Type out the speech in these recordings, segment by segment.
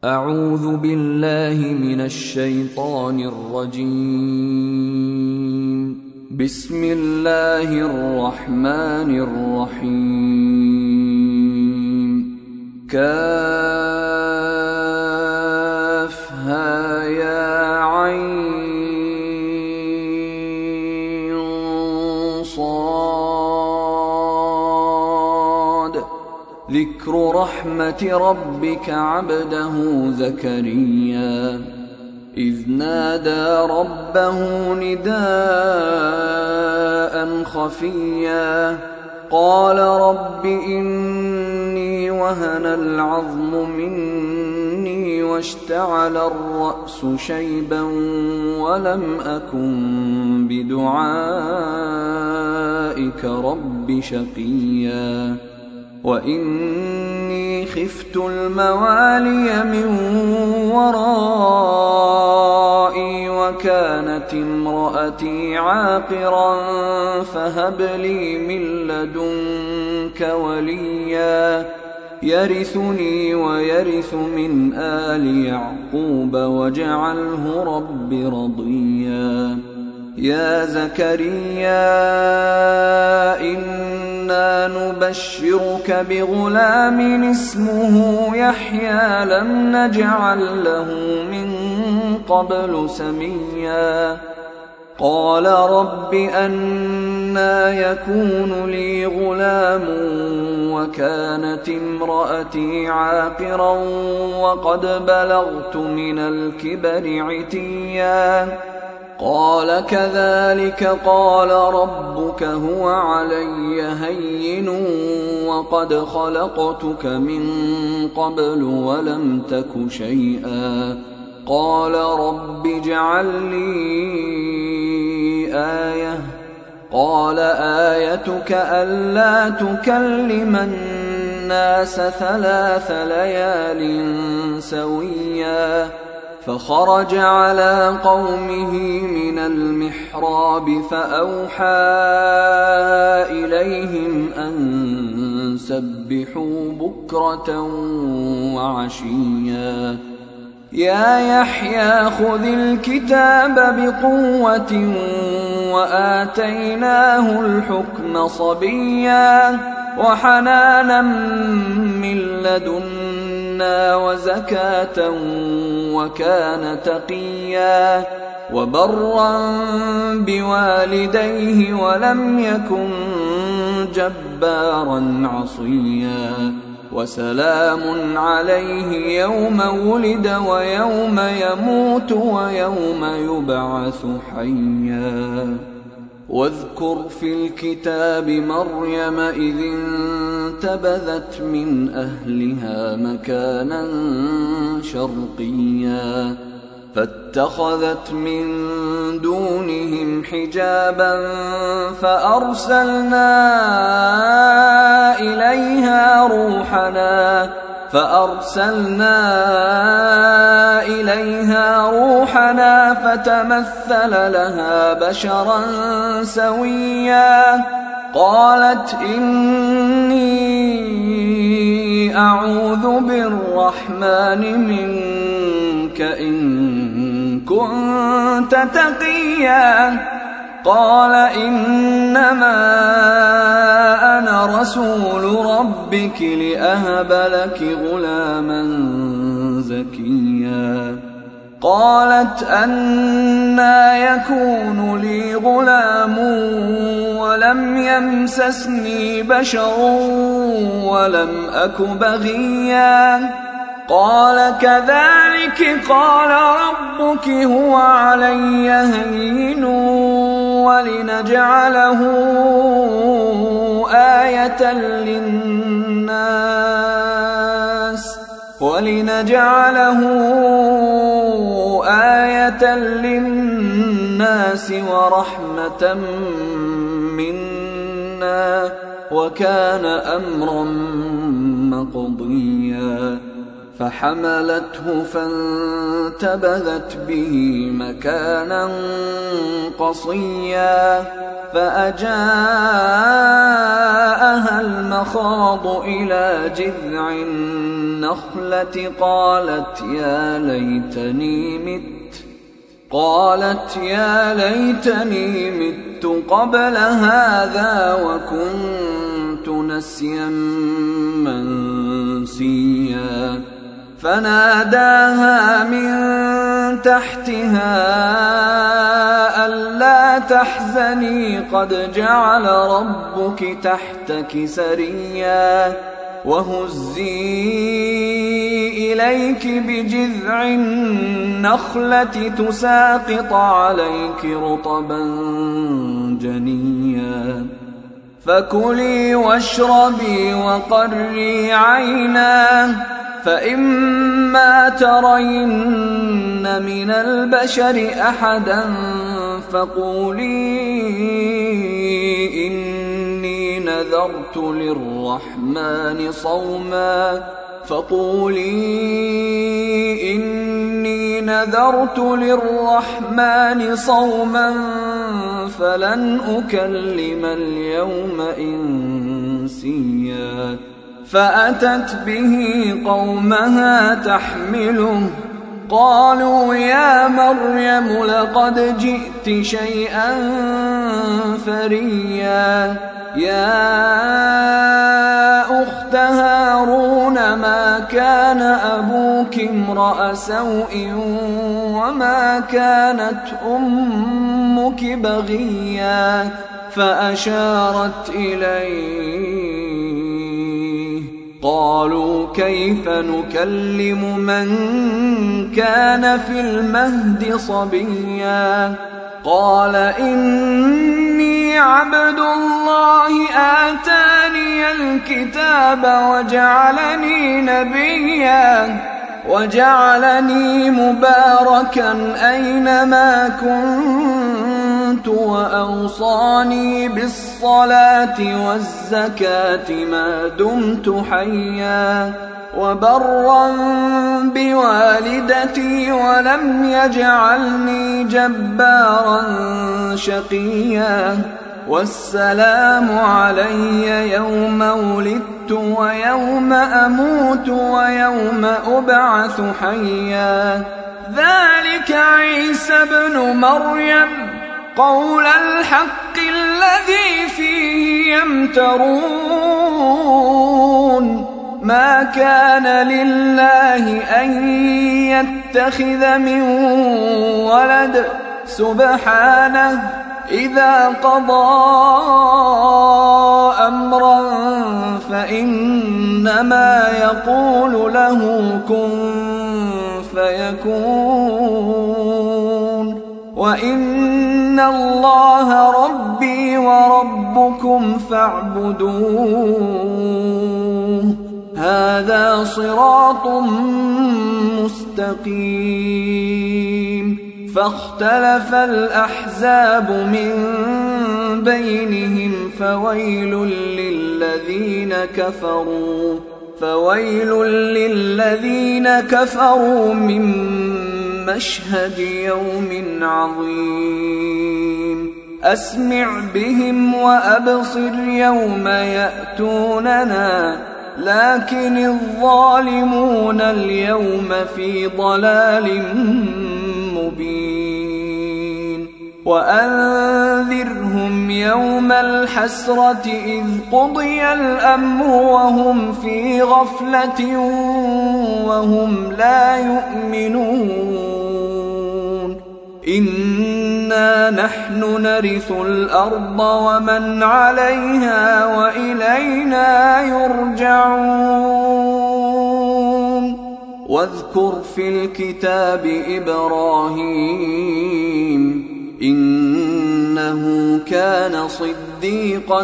أعوذ بالله من الشيطان الرجيم. بسم الله الرحمن الرحيم. كافها يا عين صاد. ذكر رحمة ربك عبده زكريا إذ نادى ربه نداء خفيا قال رب إني وهن العظم مني واشتعل الرأس شيبا ولم أكن بدعائك رب شقيا وإني خفت الموالي من ورائي وكانت امرأتي عاقرا فهب لي من لدنك وليا يرثني ويرث من آل يعقوب واجعله رب رضيا. يا زكريا إنا نبشرك بغلام اسمه يحيى لم نجعل له من قبل سميا. قال رب أنى يكون لي غلام وكانت امرأتي عاقرا وقد بلغت من الكبر عتيا. قال كذلك قال ربك هو علي هين وقد خلقتك من قبل ولم تك شيئا. قال رب اجعل لي آية. قال آيتك ألا تكلم الناس 3 ليال سويا. فخرج على قومه من المحراب فأوحى إليهم أن سبحوا بكرة وعشيا. يا يحيى خذ الكتاب بقوة وآتيناه الحكم صبيا وحنانا من لدنا وزكاة وكان تقيا وبرا بوالديه ولم يكن جبارا عصيا. وسلام عليه يوم ولد ويوم يموت ويوم يبعث حيا. واذكر في الكتاب مريم إذ انتبذت من أهلها مكانا شرقيا فاتخذت من دونهم حجابا فأرسلنا إليها روحنا فتمثل لها بشرا سويا. قالت إني أعوذ بالرحمن منك إن كنت تقيا. قال إنما أنا رسول ربك لأهب لك غلاما زكيا. قالت أنى يكون لي غلام ولم يمسسني بشر ولم أك بغيا. قال كذلك قال ربك هو علي هين ولنجعله آية للناس ورحمة منا وكان أمرا مقضيا. فحملته فانتبذت به مكانا قصيا فأجاءها المخاض إلى جذع النخلة قالت يا ليتني مت قبل هذا وكنت نسيا منسيا فناداها من تحتها ألا تحزني قد جعل ربك تحتك سريا وهزي إليك بجذع النخلة تساقط عليك رطبا جنيا فكلي واشربي وقري عينا فإما ترين من البشر أحدا فقولي إني نذرت للرحمن صوما فلن أكلم اليوم إنسيا فأتت به قومها تحمله قالوا يا مريم لقد جئت شيئا فريا يا أخت هارون ما كان أبوك امرأ سوء وما كانت أمك بغيا فأشارت إليه قالوا كيف نكلم من كان في المهد صبيا قال إني عبد الله آتاني الكتاب وجعلني نبيا وجعلني مباركا أينما كنت وأوصاني بالصلاة والزكاة ما دمت حيا وبرا بوالدتي ولم يجعلني جبارا شقيا والسلام علي يوم ولدت ويوم أموت ويوم أبعث حيا ذلك عيسى ابن مريم قول الحق الذي فيه يمترون ما كان لله أن يتخذ من ولد سبحانه إذا قضى أمرا فإنما يقول له كن فيكون وإن الله ربي وربكم فاعبدوه هذا صراط مستقيم فاختلف الأحزاب من بينهم فويل للذين كفروا من مشهد يوم عظيم أسمع بهم وأبصر يوم يأتوننا لكن الظالمون اليوم في ضلال مبين وأنذرهم يوم الحسرة إذ قضي الأمر وهم في غفلة وهم لا يؤمنون إنا نحن نرث الأرض ومن عليها وإلينا يرجعون واذكر في الكتاب إبراهيم إنه كان صديقا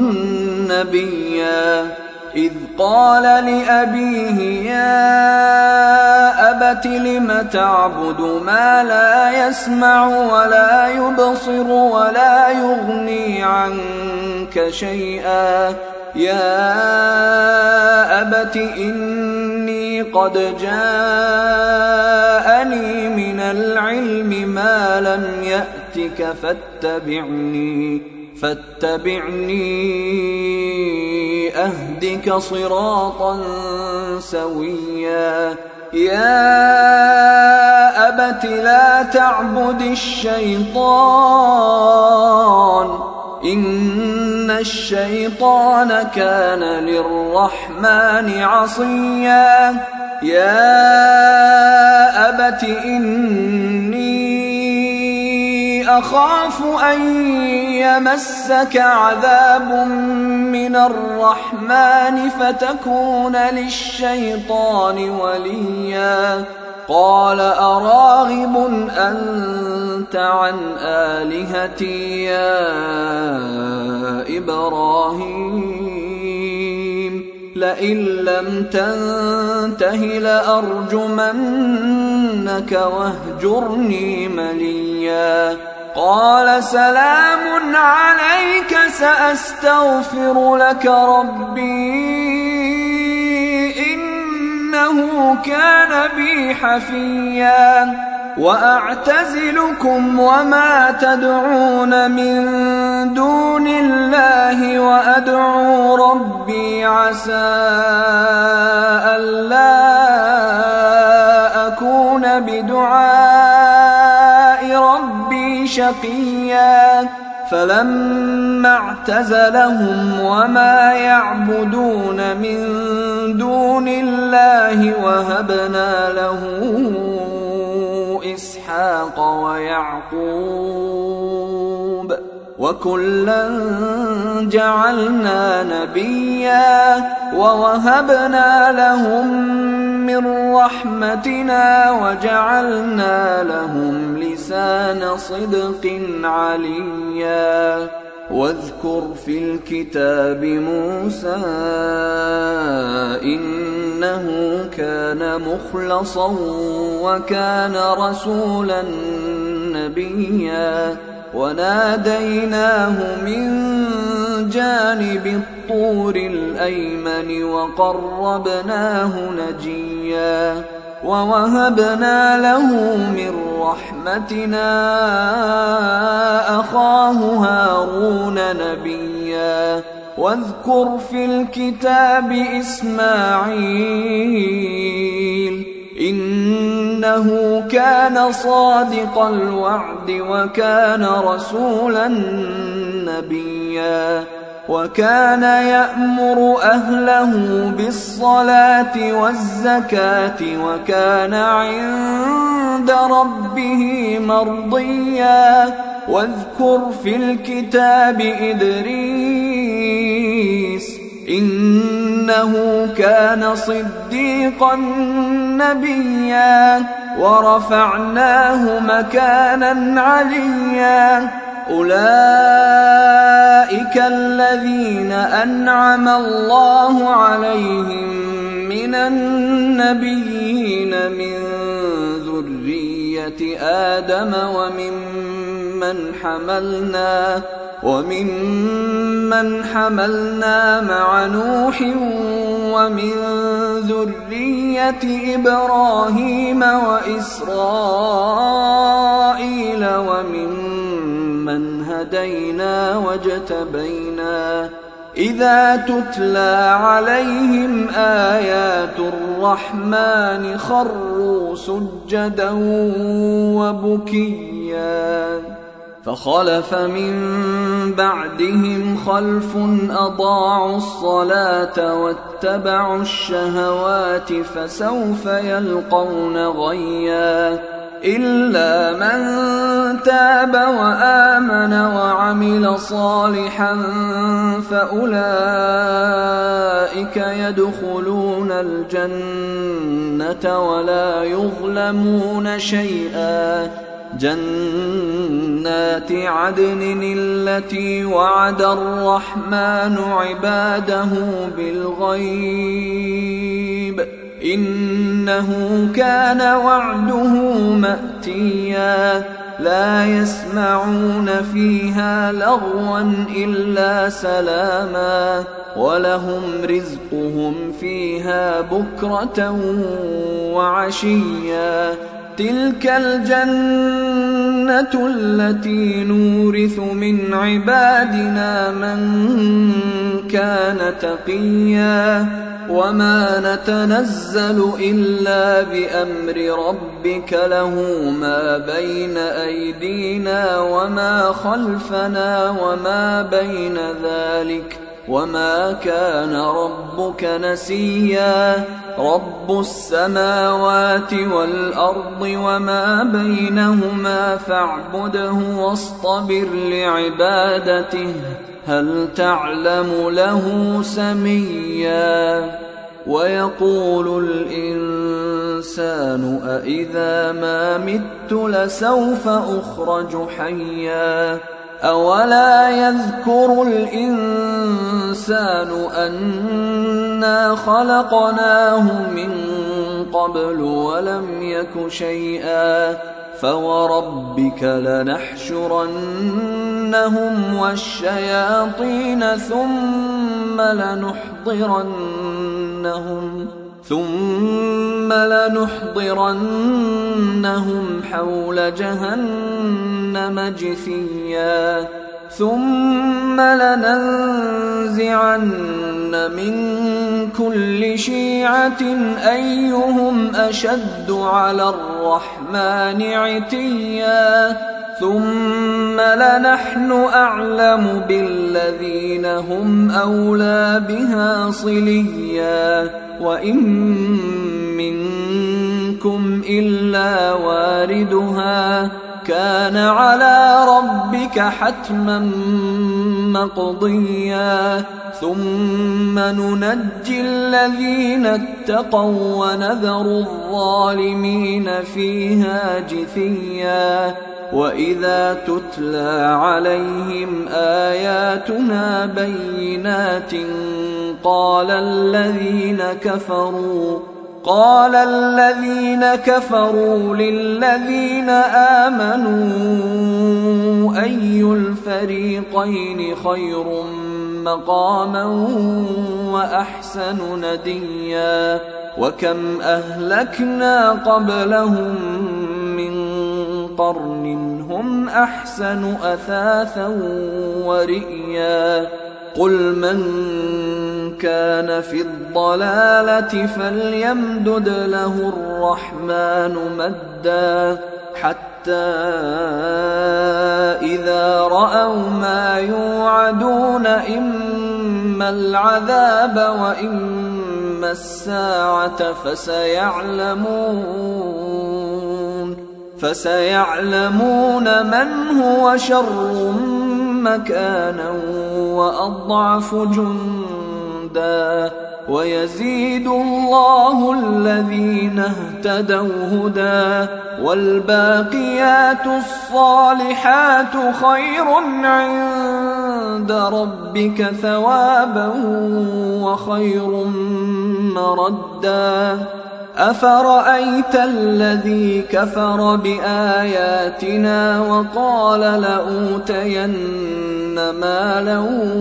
نبيا إذ قال لأبيه يا أبت لم تعبد ما لا يسمع ولا يبصر ولا يغني عنك شيئا يا أبت إني قد جاءني من العلم ما لم يأتك فاتبعني أهدك صراطا سويا يا أبت لا تعبد الشيطان إن الشيطان كان للرحمن عصيا يا أبت إني أخاف أن يمسك عذاب من الرحمن فتكون للشيطان وليا قال أراغب أنت عن آلهتي يا إبراهيم لئن لم تنته لأرجمنك واهجرني مليا قال سلام عليك سأستغفر لك ربي إنه كان بي حفيا وأعتزلكم وما تدعون من دون الله وأدعو ربي عسى ألا أكون بدعاء ربي شقيا فلما اعتزلهم وما يعبدون من دون الله وهبنا له إسحاق ويعقوب وكلا جعلنا نبيا ووهبنا لهم من رحمتنا وجعلنا لهم لسان صدق عليا واذكر في الكتاب موسى إنه كان مخلصا وكان رسولا نبيا وناديناه من جانب الطور الأيمن وقربناه نجيا ووهبنا له من رحمتنا أخاه هارون نبيا واذكر في الكتاب إسماعيل إنه كان صادق الوعد وكان رسولا نبيا وكان يأمر أهله بالصلاة والزكاة وكان عند ربه مرضيا واذكر في الكتاب إدريس إنه كان صديقا نبيا ورفعناه مكانا عليا أولئك الذين أنعم الله عليهم من النبيين من ذرية آدم وممن حملنا مع نوح ومن ذرية إبراهيم وإسرائيل وممن هدينا واجتبينا إذا تتلى عليهم آيات الرحمن خروا سجدا وبكيا فخلف من بعدهم خلف أضاعوا الصلاة واتبعوا الشهوات فسوف يلقون غيا إلا من تاب وآمن وعمل صالحا فأولئك يدخلون الجنة ولا يظلمون شيئا جنات عدن التي وعد الرحمن عباده بالغيب إنه كان وعده مأتيا لا يسمعون فيها لغوا إلا سلاما ولهم رزقهم فيها بكرة وعشيا تلك الجنة التي نورث من عبادنا من كان تقيا وما نتنزل إلا بأمر ربك له ما بين أيدينا وما خلفنا وما بين ذلك وما كان ربك نسيا رب السماوات والأرض وما بينهما فاعبده واصطبر لعبادته هل تعلم له سميا ويقول الإنسان أإذا ما مت لسوف أخرج حيا أولا يذكر الإنسان أنا خلقناه من قبل ولم يك شيئا فوربك لنحشرنهم والشياطين ثم لنحضرنهم حول جهنم جثيا ثم لننزعن من كل شيعة أيهم أشد على الرحمن عتيا ثم لنحن أعلم بالذين هم أولى بها صليا وإن منكم إلا واردها كان على ربك حتما مقضيا ثم ننجي الذين اتقوا ونذر الظالمين فيها جثيا وإذا تتلى عليهم آياتنا بينات قال الذين كفروا للذين آمنوا أي الفريقين خير مقاما وأحسن نديا وكم أهلكنا قبلهم من قرن هم أحسن أثاثا ورئيا قل من كان في الضلالة فليمدد له الرحمن مدا حتى إذا رأوا ما يوعدون إما العذاب وإما الساعة فسيعلمون من هو شر مكانا وأضعف جندا ويزيد الله الذين اهتدوا هدى والباقيات الصالحات خير عند ربك ثوابا وخير مردا أفرأيت الذي كفر بآياتنا وقال لأوتين مالا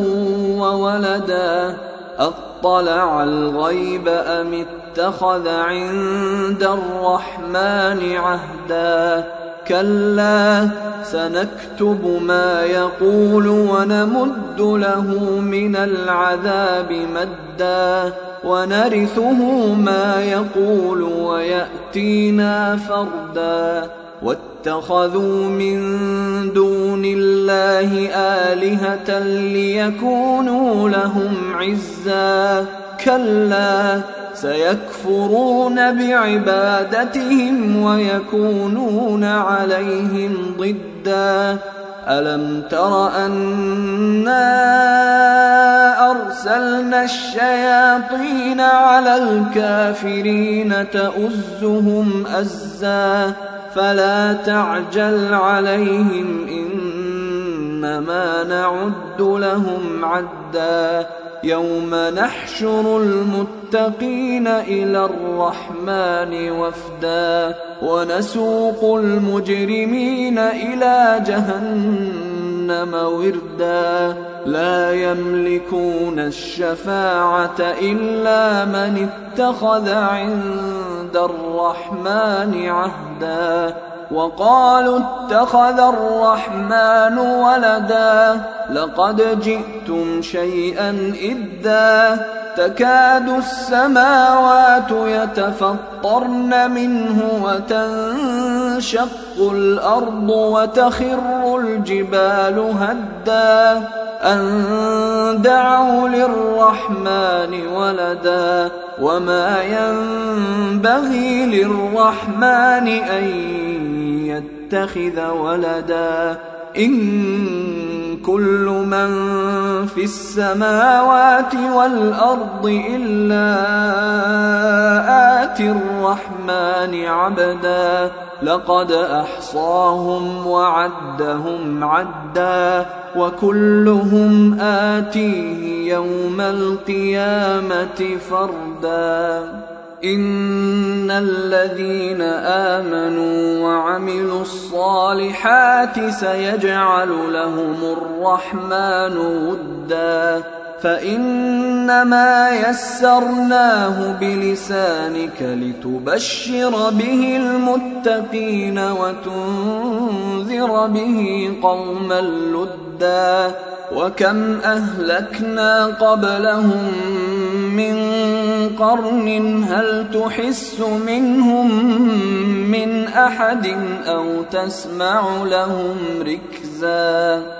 وولدا أطلع الغيب أم اتخذ عند الرحمن عهدا كلا سنكتب ما يقول ونمد له من العذاب مدا ونرثه ما يقول ويأتينا فردا واتخذوا من دون الله آلهة ليكونوا لهم عزا كلا سيكفرون بعبادتهم ويكونون عليهم ضدا ألم تر أنا أرسلنا الشياطين على الكافرين تؤزهم أزا فلا تعجل عليهم إنما نعد لهم عدا يوم نحشر المتقين إلى الرحمن وفدا ونسوق المجرمين إلى جهنم وردا لا يملكون الشفاعة إلا من اتخذ عند الرحمن عهدا وقالوا اتخذ الرحمن ولدا لقد جئتم شيئا إدا تكاد السماوات يتفطرن منه وتنشق الأرض وتخر الجبال هدا أن دعوا للرحمن ولدا وما ينبغي للرحمن أن يتخذ ولدا إن كل من في السماوات والأرض إلا آتي الرحمن عبدا لقد أحصاهم وعدهم عدا وكلهم آتيه يوم القيامة فردا إن الذين آمنوا وعملوا الصالحات سيجعل لهم الرحمن ودا فإنما يسرناه بلسانك لتبشر به المتقين وتنذر به قوما لدا وكم أهلكنا قبلهم من قرن هل تحس منهم من أحد أو تسمع لهم ركزا